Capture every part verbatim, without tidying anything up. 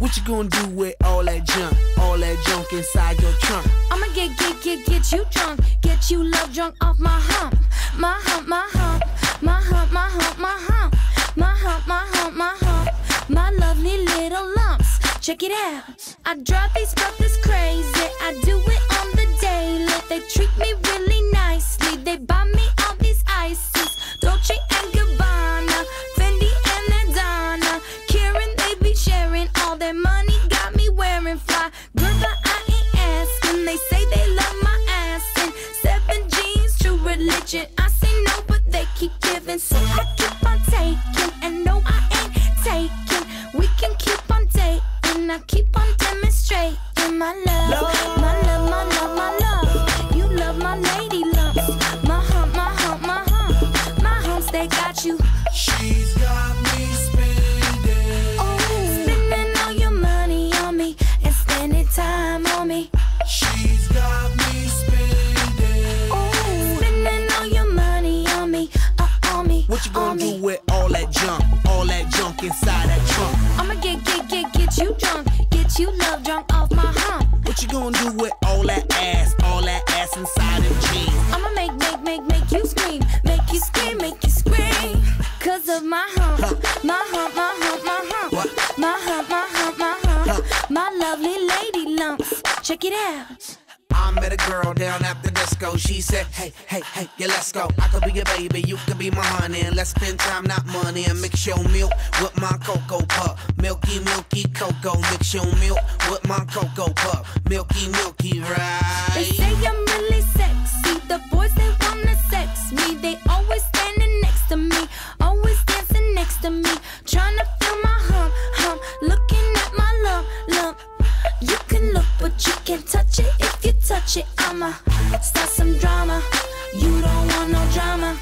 What you gonna do with all that junk, all that junk inside your trunk? I'ma get, get, get, get you drunk, get you love drunk off my hump, my hump, my hump, my hump, my hump, my hump, my hump, my hump, my hump, my lovely little lumps. Check it out. I drive these brothers crazy. I do it on the daily. They treat me really nicely. They buy me all these ices, Dolce and Gabbana, Fendi and Adana, Karen, they be sharing all their money. Got me wearing fly, girl, but I ain't asking. They say they love my ass and seven jeans, true religion. I say no, but they keep giving, so I keep on taking. And no, I ain't taking. We can keep on dating. I keep on demonstrating my love, my love, my love, my love. You love my lady lumps, my hump, my hump, my hump, my humps, they got you. She's got me spending, oh, spending all your money on me and spending time on me. She's got me spending, oh, spending all your money on me, uh, on me. What you gonna do me. with all that junk, all that junk inside that trunk? I'ma get, get, get, get you drunk, get you love drunk off my hump. What you gonna do with all that ass, all that ass inside them jeans? I'ma make, make, make, make you scream, make you scream, make you scream, cause of my hump, huh. my hump, my hump, my hump, what? my hump, my hump, my hump, huh. my lovely lady lumps. Check it out. I met a girl down at the disco. She said, hey, hey, hey, yeah, let's go. I could be your baby, you could be my honey, and let's spend time, not money. And mix your milk with my cocoa pup. Milky, milky cocoa. Mix your milk with my cocoa pup. Milky, milky, right? They say I'm really sexy. The boys, they wanna sex me. They always standing next to me, always dancing next to me, trying to feel my hump, hump, looking at my lump, lump. You can look, but you can't touch it. If you touch it, I'ma start some drama. You don't want no drama,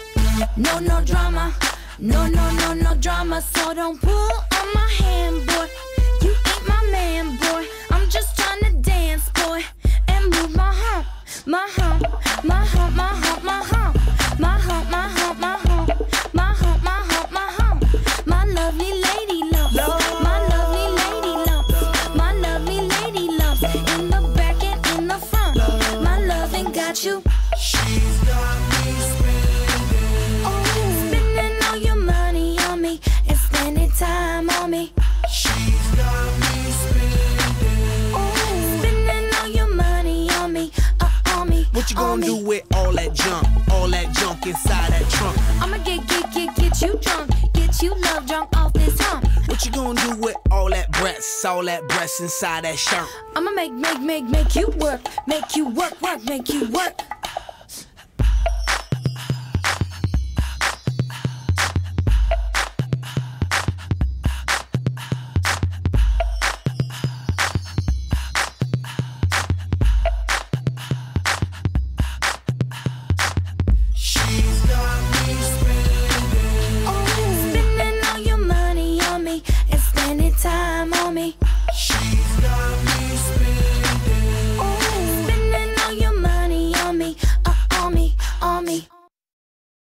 no, no drama, no, no, no, no drama. So don't pull on my hand, boy. You ain't my man, boy. I'm just trying to dance, boy, and move my hump, my hump, my hump, my hump, my hump, my hump, my hump, my hump, my hump, my hump, my hump, my lovely lady lumps, my lovely lady lumps, my lovely lady lumps, in the back and in the front. My loving got you. She's got me spending, oh, spending all your money on me and spending time on me. She's got me spending, oh, spending all your money on me, uh, on me. What you gonna do with all that junk, all that junk inside that trunk? I'ma get, get, get, get you drunk, get you love drunk off this hump. What you gonna do with all that breasts, all that breasts inside that shirt? I'ma make, make, make, make you work, make you work, work, make you work.